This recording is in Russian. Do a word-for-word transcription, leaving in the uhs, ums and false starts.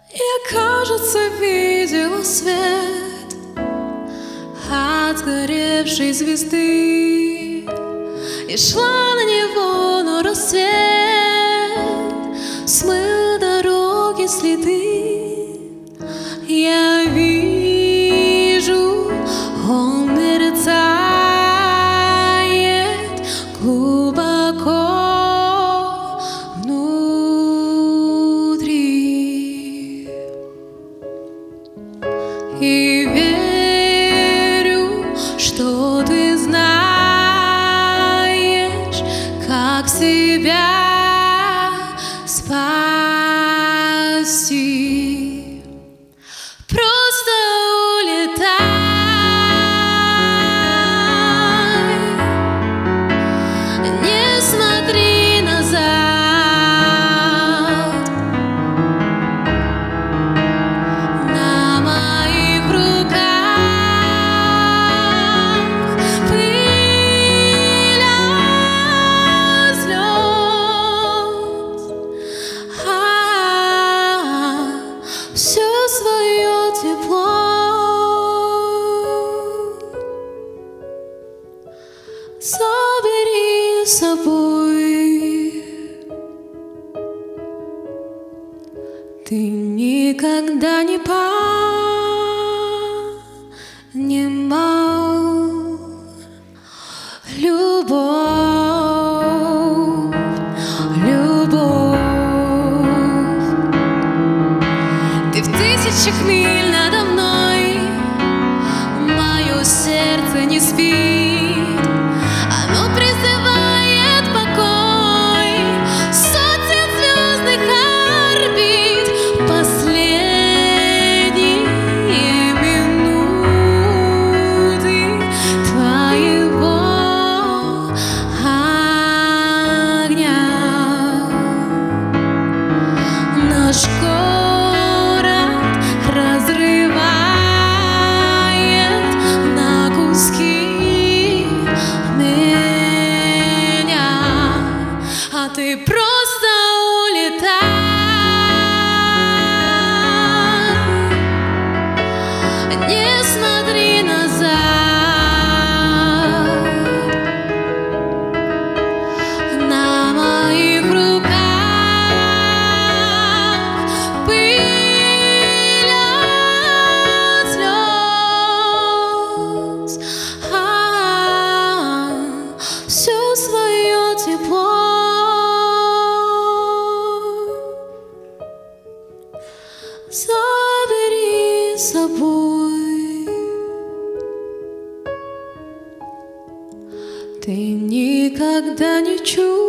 Я, кажется, видела свет от сгоревшей звезды и шла на него, но рассвет смыл дороги следы. Я вижу, он мерцает глубоко внутри, и верю, что ты знаешь, как себя спасти. Просто улетай, не смотри назад. На моих руках пыль от слез, а все свое тепло забери с собой. Ты никогда не понимал любовь, любовь. Ты в тысячах миль надо мной, мое сердце не спит, оно призывает покой сотен звездных орбит. Последние минуты твоего огня. Наш город разрывает на куски меня, а ты просто улетай, не смотри назад. На моих руках пыль от слез, а все свое тепло забери с собой. Ты никогда не чувствовал